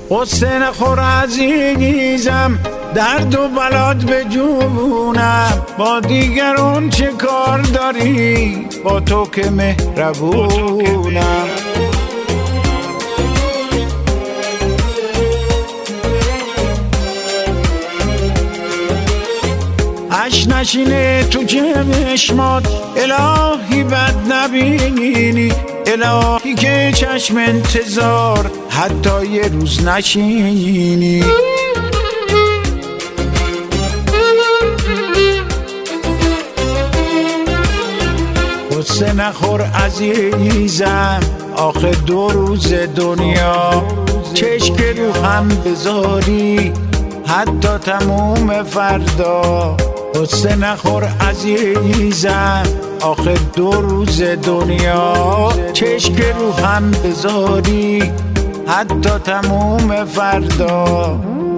قصه نخور عزیزم، درد و بلاد به جونم. با دیگران چه کار داری، با تو که مهربونم. اش نشینه تو چشمات، الهی بد نبینی، الهی که چشم انتظار حتی یه روز نشینی. قصه نخور عزیزم، آخه 2 روز دنیا چشک رو هم بذاری حتی تموم فردا. قصه نخور عزیزم، آخه 2 روز دنیا چشک رو هم بذاری حتی تموم فردا.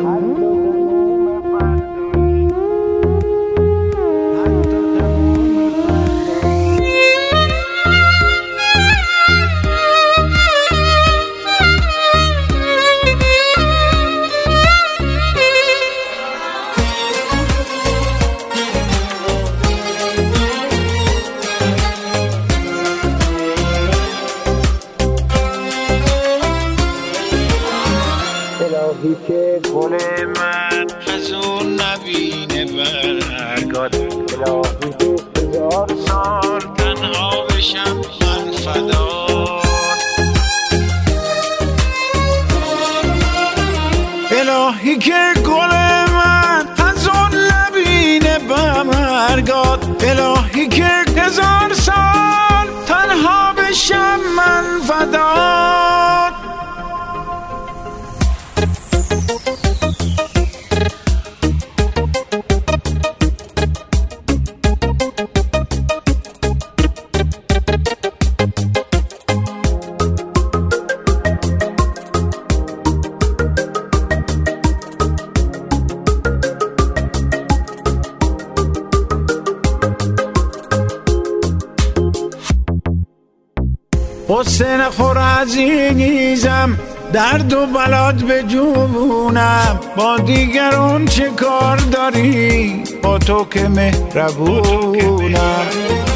الهی که گل من از اون نبینه برگاد، الهی که 1000 سال تنها بشم من فدار. الهی که گل من از اون نبینه برگاد، الهی که 1000 سال تنها بشم من فدار. قصه نخور عزیزم، درد و بلاد به جونم. با دیگران چه کار داری، با تو که مهربونم.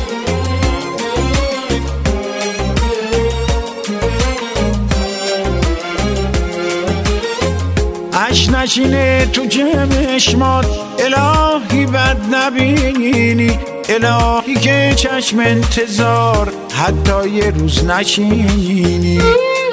اش نشینه تو چشمات، الهی بد نبینی، الهی که چشم انتظار حتی یه روز نشینی.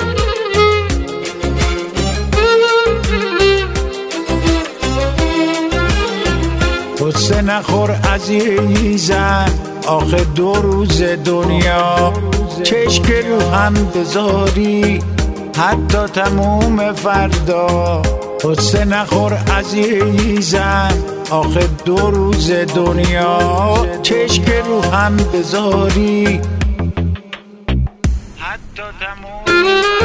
قصه نخور عزیزم، آخه 2 روز دنیا چشک رو هم بذاری حتی تموم فردا. قصه نخور عزیزم، آخه 2 روز دنیا چشک رو هم بذاری حتی تموم